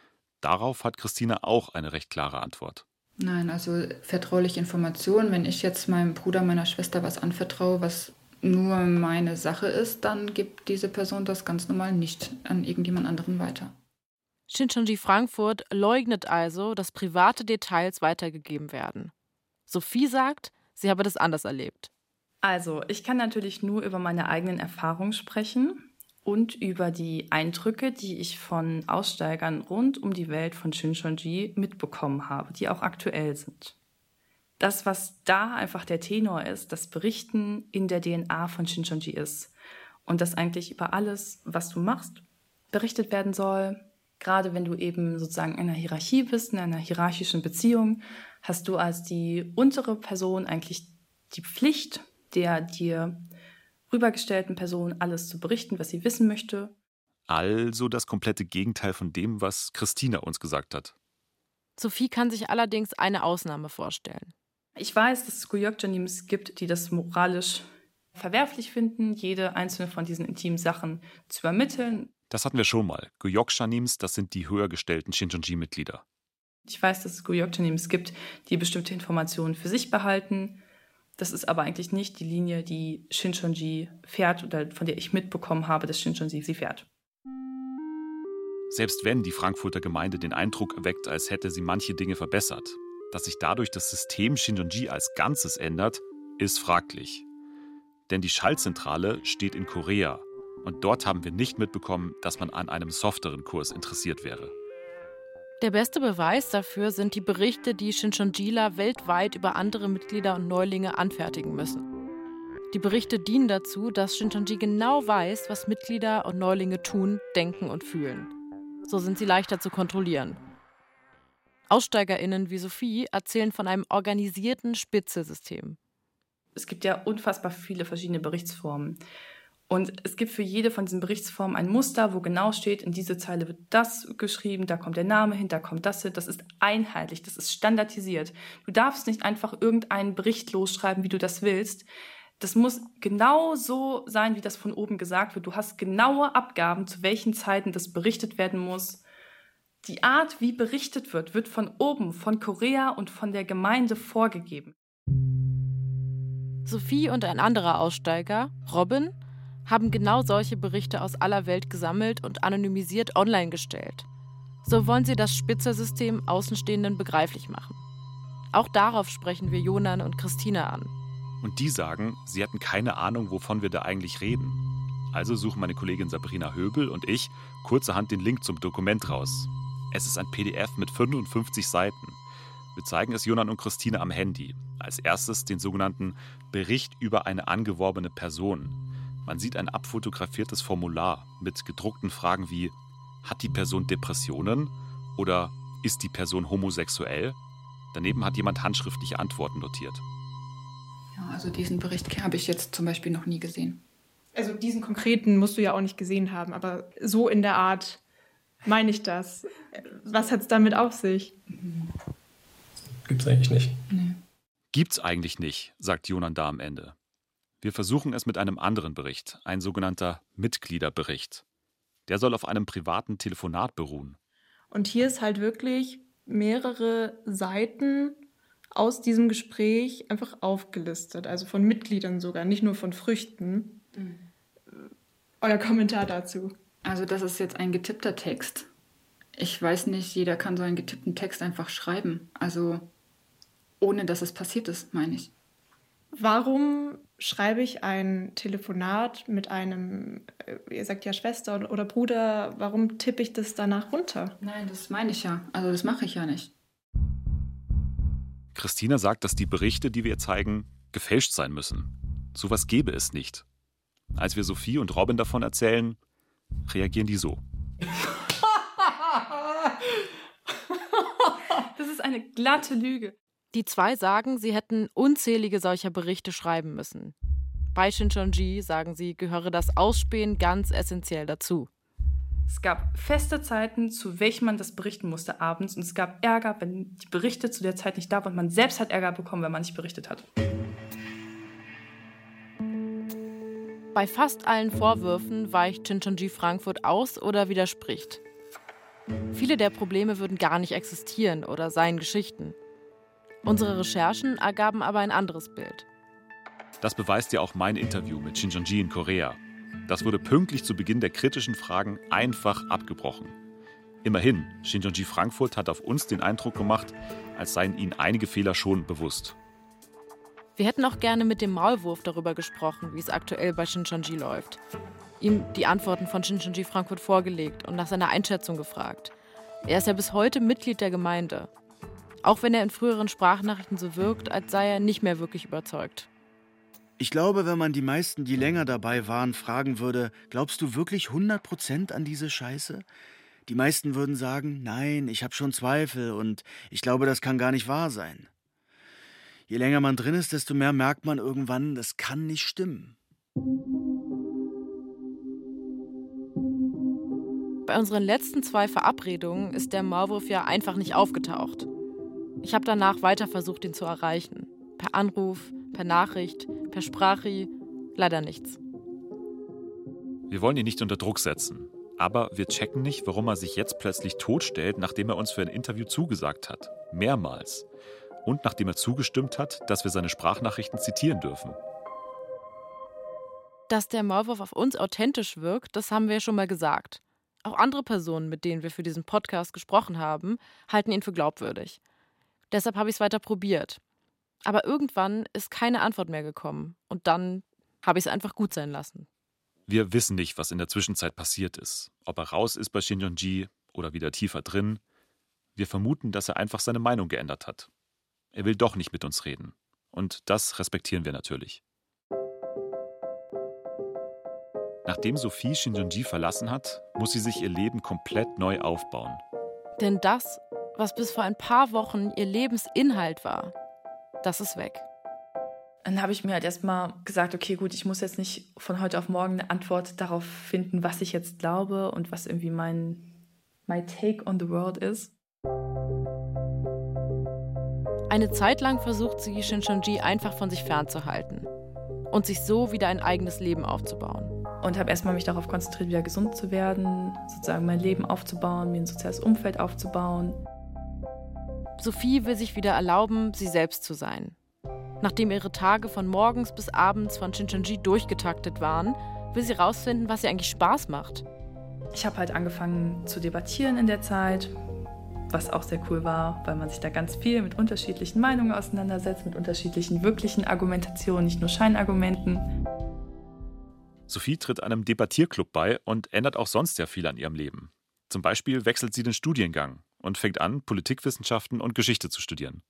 [SPEAKER 4] Darauf hat Christina auch eine recht klare Antwort.
[SPEAKER 8] Nein, also vertrauliche Informationen, wenn ich jetzt meinem Bruder, meiner Schwester was anvertraue, was nur meine Sache ist, dann gibt diese Person das ganz normal nicht an irgendjemand anderen weiter.
[SPEAKER 3] Shincheonji Frankfurt leugnet also, dass private Details weitergegeben werden. Sophie sagt, sie habe das anders erlebt.
[SPEAKER 6] Also, ich kann natürlich nur über meine eigenen Erfahrungen sprechen und über die Eindrücke, die ich von Aussteigern rund um die Welt von Shincheonji mitbekommen habe, die auch aktuell sind. Das, was da einfach der Tenor ist, das Berichten in der D N A von Shincheonji ist und dass eigentlich über alles, was du machst, berichtet werden soll. Gerade wenn du eben sozusagen in einer Hierarchie bist, in einer hierarchischen Beziehung, hast du als die untere Person eigentlich die Pflicht, der dir rübergestellten Person alles zu berichten, was sie wissen möchte.
[SPEAKER 4] Also das komplette Gegenteil von dem, was Christina uns gesagt hat.
[SPEAKER 3] Sophie kann sich allerdings eine Ausnahme vorstellen.
[SPEAKER 6] Ich weiß, dass es Guyokjanim gibt, die das moralisch verwerflich finden, jede einzelne von diesen intimen Sachen zu übermitteln.
[SPEAKER 4] Das hatten wir schon mal. Guyok-Shanims, das sind die höher gestellten Shincheonji-Mitglieder.
[SPEAKER 6] Ich weiß, dass es Guyok-Shanims gibt, die bestimmte Informationen für sich behalten. Das ist aber eigentlich nicht die Linie, die Shincheonji fährt oder von der ich mitbekommen habe, dass Shincheonji sie fährt.
[SPEAKER 4] Selbst wenn die Frankfurter Gemeinde den Eindruck erweckt, als hätte sie manche Dinge verbessert, dass sich dadurch das System Shincheonji als Ganzes ändert, ist fraglich. Denn die Schaltzentrale steht in Korea und dort haben wir nicht mitbekommen, dass man an einem softeren Kurs interessiert wäre.
[SPEAKER 3] Der beste Beweis dafür sind die Berichte, die Shincheonjiler weltweit über andere Mitglieder und Neulinge anfertigen müssen. Die Berichte dienen dazu, dass Shincheonji genau weiß, was Mitglieder und Neulinge tun, denken und fühlen. So sind sie leichter zu kontrollieren. AussteigerInnen wie Sophie erzählen von einem organisierten Spitze-System.
[SPEAKER 6] Es gibt ja unfassbar viele verschiedene Berichtsformen. Und es gibt für jede von diesen Berichtsformen ein Muster, wo genau steht, in diese Zeile wird das geschrieben, da kommt der Name hin, da kommt das hin. Das ist einheitlich, das ist standardisiert. Du darfst nicht einfach irgendeinen Bericht losschreiben, wie du das willst. Das muss genau so sein, wie das von oben gesagt wird. Du hast genaue Abgaben, zu welchen Zeiten das berichtet werden muss. Die Art, wie berichtet wird, wird von oben, von Korea und von der Gemeinde vorgegeben.
[SPEAKER 3] Sophie und ein anderer Aussteiger, Robin, haben genau solche Berichte aus aller Welt gesammelt und anonymisiert online gestellt. So wollen sie das Spitze-System Außenstehenden begreiflich machen. Auch darauf sprechen wir Jonan und Christina an.
[SPEAKER 4] Und die sagen, sie hatten keine Ahnung, wovon wir da eigentlich reden. Also suchen meine Kollegin Sabrina Höbel und ich kurzerhand den Link zum Dokument raus. Es ist ein P D F mit fünfundfünfzig Seiten. Wir zeigen es Jonan und Christina am Handy. Als erstes den sogenannten Bericht über eine angeworbene Person. Man sieht ein abfotografiertes Formular mit gedruckten Fragen wie: Hat die Person Depressionen? Oder ist die Person homosexuell? Daneben hat jemand handschriftliche Antworten notiert.
[SPEAKER 8] Ja, also diesen Bericht habe ich jetzt zum Beispiel noch nie gesehen.
[SPEAKER 9] Also diesen konkreten musst du ja auch nicht gesehen haben, aber so in der Art
[SPEAKER 6] meine ich das? Was hat es damit auf sich?
[SPEAKER 9] Gibt's eigentlich nicht.
[SPEAKER 8] Nee.
[SPEAKER 4] Gibt's eigentlich nicht, sagt Jonan da am Ende. Wir versuchen es mit einem anderen Bericht, ein sogenannter Mitgliederbericht. Der soll auf einem privaten Telefonat beruhen.
[SPEAKER 6] Und hier ist halt wirklich mehrere Seiten aus diesem Gespräch einfach aufgelistet, also von Mitgliedern sogar, nicht nur von Früchten. Mhm. Euer Kommentar dazu?
[SPEAKER 8] Also das ist jetzt ein getippter Text. Ich weiß nicht, jeder kann so einen getippten Text einfach schreiben. Also ohne, dass es passiert ist, meine ich.
[SPEAKER 6] Warum schreibe ich ein Telefonat mit einem, ihr sagt ja Schwester oder Bruder, warum tippe ich das danach runter?
[SPEAKER 8] Nein, das meine ich ja. Also das mache ich ja nicht.
[SPEAKER 4] Christina sagt, dass die Berichte, die wir ihr zeigen, gefälscht sein müssen. Sowas gäbe es nicht. Als wir Sophie und Robin davon erzählen, reagieren die so.
[SPEAKER 6] Das ist eine glatte Lüge.
[SPEAKER 3] Die zwei sagen, sie hätten unzählige solcher Berichte schreiben müssen. Bei Shincheonji, sagen sie, gehöre das Ausspähen ganz essentiell dazu.
[SPEAKER 6] Es gab feste Zeiten, zu welchen man das berichten musste abends. Und es gab Ärger, wenn die Berichte zu der Zeit nicht da waren. Und man selbst hat Ärger bekommen, wenn man nicht berichtet hat.
[SPEAKER 3] Bei fast allen Vorwürfen weicht Shincheonji Frankfurt aus oder widerspricht. Viele der Probleme würden gar nicht existieren oder seien Geschichten. Unsere Recherchen ergaben aber ein anderes Bild.
[SPEAKER 4] Das beweist ja auch mein Interview mit Shincheonji in Korea. Das wurde pünktlich zu Beginn der kritischen Fragen einfach abgebrochen. Immerhin, Shincheonji Frankfurt hat auf uns den Eindruck gemacht, als seien ihnen einige Fehler schon bewusst.
[SPEAKER 3] Wir hätten auch gerne mit dem Maulwurf darüber gesprochen, wie es aktuell bei Shincheonji läuft. Ihm die Antworten von Shincheonji Frankfurt vorgelegt und nach seiner Einschätzung gefragt. Er ist ja bis heute Mitglied der Gemeinde. Auch wenn er in früheren Sprachnachrichten so wirkt, als sei er nicht mehr wirklich überzeugt.
[SPEAKER 7] Ich glaube, wenn man die meisten, die länger dabei waren, fragen würde, glaubst du wirklich hundert Prozent an diese Scheiße? Die meisten würden sagen, nein, ich habe schon Zweifel und ich glaube, das kann gar nicht wahr sein. Je länger man drin ist, desto mehr merkt man irgendwann, das kann nicht stimmen.
[SPEAKER 3] Bei unseren letzten zwei Verabredungen ist der Maulwurf ja einfach nicht aufgetaucht. Ich habe danach weiter versucht, ihn zu erreichen. Per Anruf, per Nachricht, per Sprache, leider nichts.
[SPEAKER 4] Wir wollen ihn nicht unter Druck setzen. Aber wir checken nicht, warum er sich jetzt plötzlich totstellt, nachdem er uns für ein Interview zugesagt hat. Mehrmals. Und nachdem er zugestimmt hat, dass wir seine Sprachnachrichten zitieren dürfen.
[SPEAKER 3] Dass der Maulwurf auf uns authentisch wirkt, das haben wir ja schon mal gesagt. Auch andere Personen, mit denen wir für diesen Podcast gesprochen haben, halten ihn für glaubwürdig. Deshalb habe ich es weiter probiert. Aber irgendwann ist keine Antwort mehr gekommen. Und dann habe ich es einfach gut sein lassen.
[SPEAKER 4] Wir wissen nicht, was in der Zwischenzeit passiert ist. Ob er raus ist bei Shincheonji oder wieder tiefer drin. Wir vermuten, dass er einfach seine Meinung geändert hat. Er will doch nicht mit uns reden. Und das respektieren wir natürlich. Nachdem Sophie Shincheonji verlassen hat, muss sie sich ihr Leben komplett neu aufbauen.
[SPEAKER 3] Denn das, was bis vor ein paar Wochen ihr Lebensinhalt war, das ist weg.
[SPEAKER 6] Dann habe ich mir halt erstmal gesagt, okay, gut, ich muss jetzt nicht von heute auf morgen eine Antwort darauf finden, was ich jetzt glaube und was irgendwie mein my take on the world ist.
[SPEAKER 3] Eine Zeit lang versucht sie, Shincheonji einfach von sich fernzuhalten und sich so wieder ein eigenes Leben aufzubauen.
[SPEAKER 6] Und habe erstmal mich darauf konzentriert, wieder gesund zu werden, sozusagen mein Leben aufzubauen, mir ein soziales Umfeld aufzubauen.
[SPEAKER 3] Sophie will sich wieder erlauben, sie selbst zu sein. Nachdem ihre Tage von morgens bis abends von Shincheonji durchgetaktet waren, will sie rausfinden, was ihr eigentlich Spaß macht.
[SPEAKER 6] Ich habe halt angefangen zu debattieren in der Zeit, was auch sehr cool war, weil man sich da ganz viel mit unterschiedlichen Meinungen auseinandersetzt, mit unterschiedlichen wirklichen Argumentationen, nicht nur Scheinargumenten.
[SPEAKER 4] Sophie tritt einem Debattierclub bei und ändert auch sonst sehr viel an ihrem Leben. Zum Beispiel wechselt sie den Studiengang und fängt an, Politikwissenschaften und Geschichte zu studieren.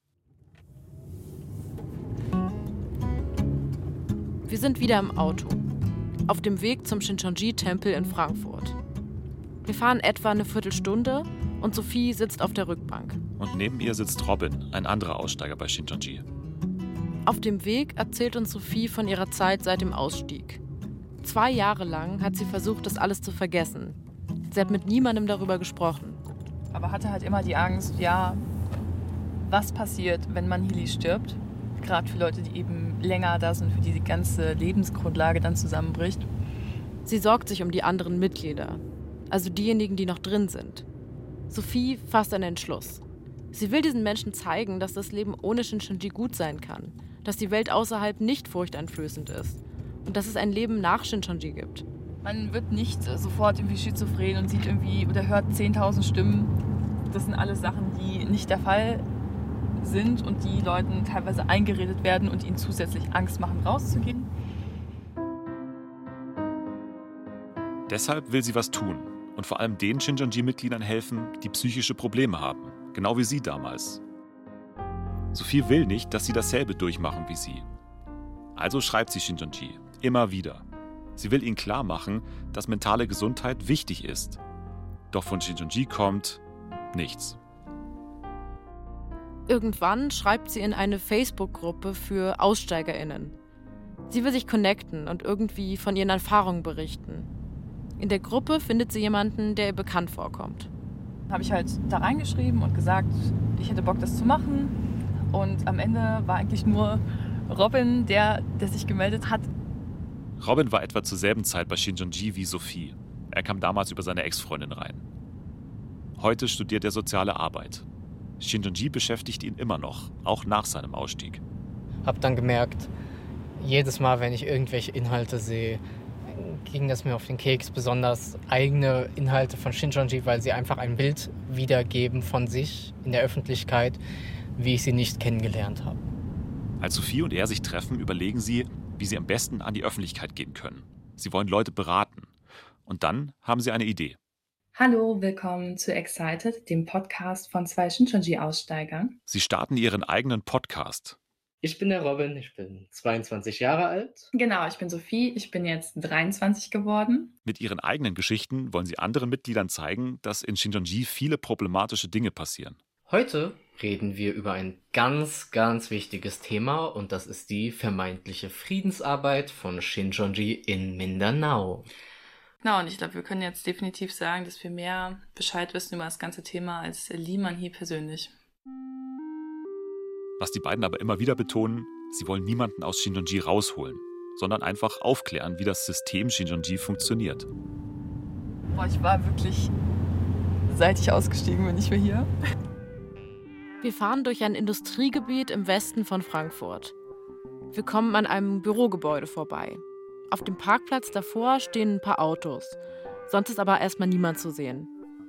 [SPEAKER 3] Wir sind wieder im Auto, auf dem Weg zum Shincheonji-Tempel in Frankfurt. Wir fahren etwa eine Viertelstunde und Sophie sitzt auf der Rückbank.
[SPEAKER 4] Und neben ihr sitzt Robin, ein anderer Aussteiger bei Shincheonji.
[SPEAKER 3] Auf dem Weg erzählt uns Sophie von ihrer Zeit seit dem Ausstieg. Zwei Jahre lang hat sie versucht, das alles zu vergessen. Sie hat mit niemandem darüber gesprochen.
[SPEAKER 6] Aber hatte halt immer die Angst, ja, was passiert, wenn Manhili stirbt? Gerade für Leute, die eben länger da sind, für die die ganze Lebensgrundlage dann zusammenbricht.
[SPEAKER 3] Sie sorgt sich um die anderen Mitglieder, also diejenigen, die noch drin sind. Sophie fasst einen Entschluss. Sie will diesen Menschen zeigen, dass das Leben ohne Shincheonji gut sein kann, dass die Welt außerhalb nicht furchteinflößend ist und dass es ein Leben nach Shincheonji gibt.
[SPEAKER 6] Man wird nicht sofort irgendwie schizophren und sieht irgendwie oder hört zehntausend Stimmen. Das sind alles Sachen, die nicht der Fall sind und die Leuten teilweise eingeredet werden und ihnen zusätzlich Angst machen, rauszugehen.
[SPEAKER 4] Deshalb will sie was tun und vor allem den Shincheonji-Mitgliedern helfen, die psychische Probleme haben, genau wie sie damals. Sophie will nicht, dass sie dasselbe durchmachen wie sie. Also schreibt sie Shincheonji immer wieder. Sie will ihnen klar machen, dass mentale Gesundheit wichtig ist. Doch von Shincheonji kommt nichts.
[SPEAKER 3] Irgendwann schreibt sie in eine Facebook-Gruppe für AussteigerInnen. Sie will sich connecten und irgendwie von ihren Erfahrungen berichten. In der Gruppe findet sie jemanden, der ihr bekannt vorkommt.
[SPEAKER 6] Habe ich halt da reingeschrieben und gesagt, ich hätte Bock, das zu machen. Und am Ende war eigentlich nur Robin, der, der sich gemeldet hat.
[SPEAKER 4] Robin war etwa zur selben Zeit bei Shincheonji wie Sophie. Er kam damals über seine Ex-Freundin rein. Heute studiert er soziale Arbeit. Shincheonji beschäftigt ihn immer noch, auch nach seinem Ausstieg.
[SPEAKER 5] Hab dann gemerkt, jedes Mal, wenn ich irgendwelche Inhalte sehe, ging das mir auf den Keks, besonders eigene Inhalte von Shincheonji, weil sie einfach ein Bild wiedergeben von sich in der Öffentlichkeit, wie ich sie nicht kennengelernt habe.
[SPEAKER 4] Als Sophie und er sich treffen, überlegen sie, wie sie am besten an die Öffentlichkeit gehen können. Sie wollen Leute beraten. Und dann haben sie eine Idee.
[SPEAKER 10] Hallo, willkommen zu Excited, dem Podcast von zwei Shincheonji-Aussteigern.
[SPEAKER 4] Sie starten ihren eigenen Podcast.
[SPEAKER 11] Ich bin der Robin, ich bin zweiundzwanzig Jahre alt.
[SPEAKER 10] Genau, ich bin Sophie, ich bin jetzt dreiundzwanzig geworden.
[SPEAKER 4] Mit ihren eigenen Geschichten wollen sie anderen Mitgliedern zeigen, dass in Shincheonji viele problematische Dinge passieren.
[SPEAKER 11] Heute reden wir über ein ganz, ganz wichtiges Thema und das ist die vermeintliche Friedensarbeit von Shincheonji in Mindanao.
[SPEAKER 6] Genau, und ich glaube, wir können jetzt definitiv sagen, dass wir mehr Bescheid wissen über das ganze Thema als Lee Man-hee persönlich.
[SPEAKER 4] Was die beiden aber immer wieder betonen, sie wollen niemanden aus Shincheonji rausholen, sondern einfach aufklären, wie das System Shincheonji funktioniert.
[SPEAKER 6] Boah, ich war wirklich, seit ich ausgestiegen bin, nicht mehr hier.
[SPEAKER 3] Wir fahren durch ein Industriegebiet im Westen von Frankfurt. Wir kommen an einem Bürogebäude vorbei. Auf dem Parkplatz davor stehen ein paar Autos. Sonst ist aber erstmal niemand zu sehen.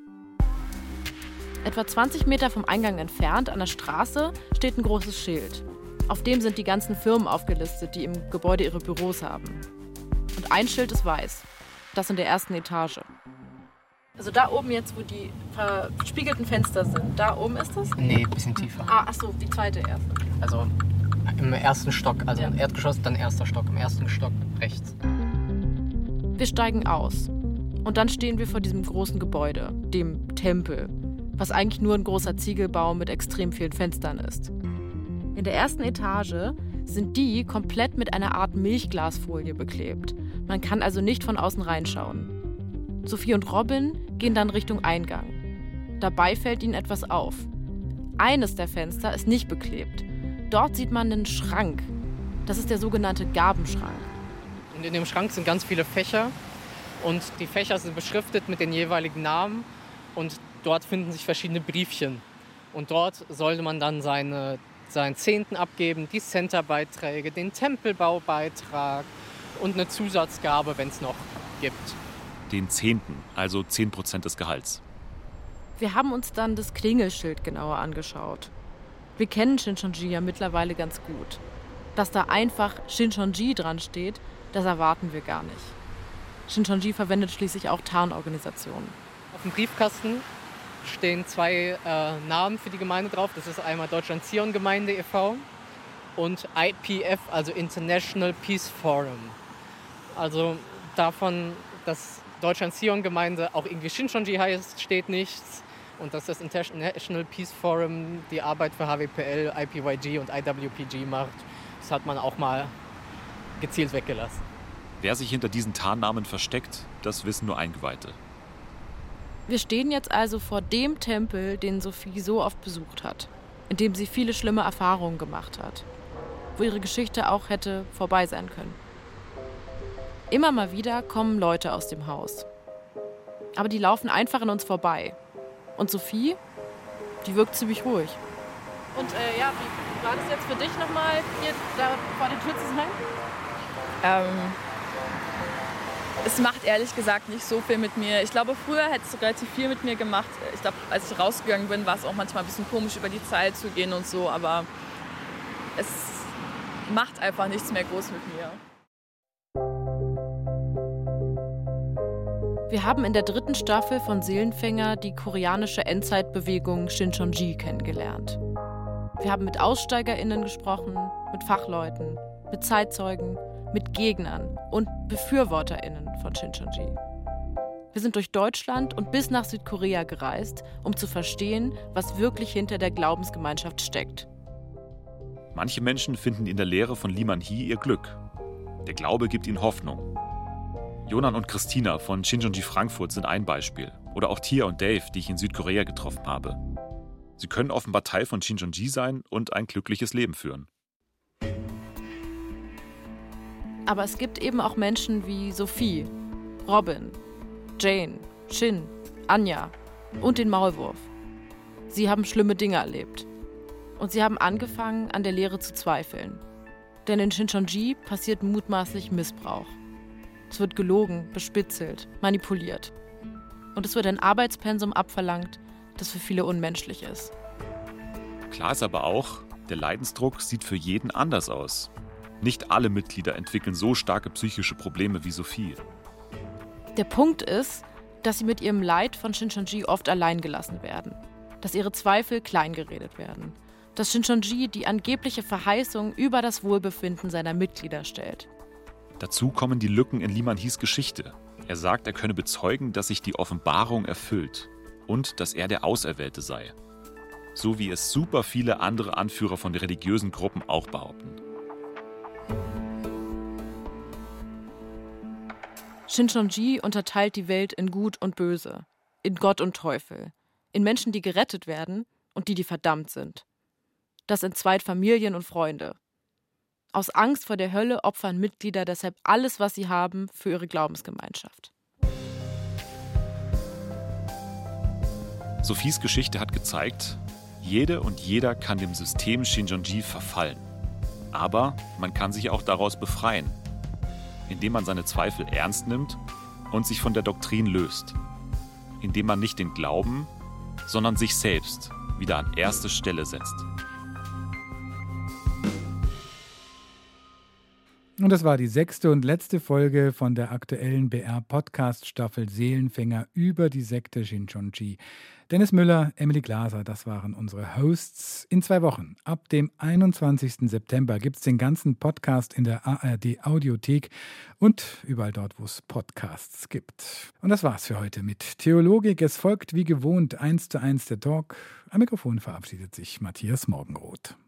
[SPEAKER 3] Etwa zwanzig Meter vom Eingang entfernt, an der Straße, steht ein großes Schild. Auf dem sind die ganzen Firmen aufgelistet, die im Gebäude ihre Büros haben. Und ein Schild ist weiß. Das in der ersten Etage. Also da oben jetzt, wo die verspiegelten Fenster sind, da oben ist das?
[SPEAKER 5] Nee, ein bisschen tiefer.
[SPEAKER 3] Ah, ach so, die zweite erste.
[SPEAKER 5] Also im ersten Stock, also
[SPEAKER 3] ja.
[SPEAKER 5] im Erdgeschoss, dann erster Stock, im ersten Stock rechts.
[SPEAKER 3] Wir steigen aus. Und dann stehen wir vor diesem großen Gebäude, dem Tempel, was eigentlich nur ein großer Ziegelbau mit extrem vielen Fenstern ist. In der ersten Etage sind die komplett mit einer Art Milchglasfolie beklebt. Man kann also nicht von außen reinschauen. Sophie und Robin gehen dann Richtung Eingang. Dabei fällt ihnen etwas auf. Eines der Fenster ist nicht beklebt. Dort sieht man einen Schrank. Das ist der sogenannte Gabenschrank.
[SPEAKER 5] Und in dem Schrank sind ganz viele Fächer. Und die Fächer sind beschriftet mit den jeweiligen Namen. Und dort finden sich verschiedene Briefchen. Und dort sollte man dann seine, seinen Zehnten abgeben, die Centerbeiträge, den Tempelbaubeitrag und eine Zusatzgabe, wenn es noch gibt.
[SPEAKER 4] Den Zehnten, also zehn Prozent des Gehalts.
[SPEAKER 3] Wir haben uns dann das Klingelschild genauer angeschaut. Wir kennen Shincheonji ja mittlerweile ganz gut. Dass da einfach Shincheonji dran steht, das erwarten wir gar nicht. Shincheonji verwendet schließlich auch Tarnorganisationen.
[SPEAKER 5] Auf dem Briefkasten stehen zwei äh, Namen für die Gemeinde drauf. Das ist einmal Deutschland-Zion-Gemeinde e V und I P F, also International Peace Forum. Also davon, dass Deutschland-Zion-Gemeinde auch irgendwie Shincheonji heißt, steht nichts. Und dass das International Peace Forum die Arbeit für H W P L, I P Y G und I W P G macht, das hat man auch mal gezielt weggelassen.
[SPEAKER 4] Wer sich hinter diesen Tarnnamen versteckt, das wissen nur Eingeweihte.
[SPEAKER 3] Wir stehen jetzt also vor dem Tempel, den Sophie so oft besucht hat, in dem sie viele schlimme Erfahrungen gemacht hat, wo ihre Geschichte auch hätte vorbei sein können. Immer mal wieder kommen Leute aus dem Haus. Aber die laufen einfach an uns vorbei. Und Sophie, die wirkt ziemlich ruhig. Und äh, ja, wie war das jetzt für dich nochmal, hier da vor der Tür zu sein?
[SPEAKER 6] Ähm, es macht ehrlich gesagt nicht so viel mit mir. Ich glaube, früher hätte es relativ viel mit mir gemacht. Ich glaube, als ich rausgegangen bin, war es auch manchmal ein bisschen komisch, über die Zeit zu gehen und so. Aber es macht einfach nichts mehr groß mit mir.
[SPEAKER 3] Wir haben in der dritten Staffel von Seelenfänger die koreanische Endzeitbewegung Shincheonji kennengelernt. Wir haben mit AussteigerInnen gesprochen, mit Fachleuten, mit Zeitzeugen, mit Gegnern und BefürworterInnen von Shincheonji. Wir sind durch Deutschland und bis nach Südkorea gereist, um zu verstehen, was wirklich hinter der Glaubensgemeinschaft steckt.
[SPEAKER 4] Manche Menschen finden in der Lehre von Lee Man-hee ihr Glück. Der Glaube gibt ihnen Hoffnung. Jonan und Christina von Shincheonji Frankfurt sind ein Beispiel. Oder auch Tia und Dave, die ich in Südkorea getroffen habe. Sie können offenbar Teil von Shincheonji sein und ein glückliches Leben führen.
[SPEAKER 3] Aber es gibt eben auch Menschen wie Sophie, Robin, Jane, Shin, Anja und den Maulwurf. Sie haben schlimme Dinge erlebt. Und sie haben angefangen, an der Lehre zu zweifeln. Denn in Shincheonji passiert mutmaßlich Missbrauch. Es wird gelogen, bespitzelt, manipuliert. Und es wird ein Arbeitspensum abverlangt, das für viele unmenschlich ist.
[SPEAKER 4] Klar ist aber auch, der Leidensdruck sieht für jeden anders aus. Nicht alle Mitglieder entwickeln so starke psychische Probleme wie Sophie.
[SPEAKER 3] Der Punkt ist, dass sie mit ihrem Leid von Shincheonji oft allein gelassen werden. Dass ihre Zweifel kleingeredet werden. Dass Shincheonji die angebliche Verheißung über das Wohlbefinden seiner Mitglieder stellt.
[SPEAKER 4] Dazu kommen die Lücken in Lee Man-hees Geschichte. Er sagt, er könne bezeugen, dass sich die Offenbarung erfüllt und dass er der Auserwählte sei. So wie es super viele andere Anführer von religiösen Gruppen auch behaupten.
[SPEAKER 3] Shincheonji unterteilt die Welt in Gut und Böse, in Gott und Teufel, in Menschen, die gerettet werden und die, die verdammt sind. Das entzweit Familien und Freunde. Aus Angst vor der Hölle opfern Mitglieder deshalb alles, was sie haben, für ihre Glaubensgemeinschaft.
[SPEAKER 4] Sophies Geschichte hat gezeigt, jede und jeder kann dem System Shincheonji verfallen. Aber man kann sich auch daraus befreien, indem man seine Zweifel ernst nimmt und sich von der Doktrin löst. Indem man nicht den Glauben, sondern sich selbst wieder an erste Stelle setzt.
[SPEAKER 1] Und das war die sechste und letzte Folge von der aktuellen B R-Podcast-Staffel Seelenfänger über die Sekte Shincheonji. Dennis Müller, Emily Glaser, das waren unsere Hosts. In zwei Wochen, ab dem einundzwanzigsten September, gibt es den ganzen Podcast in der A R D-Audiothek und überall dort, wo es Podcasts gibt. Und das war's für heute mit Theologik. Es folgt wie gewohnt eins zu eins der Talk. Am Mikrofon verabschiedet sich Matthias Morgenroth.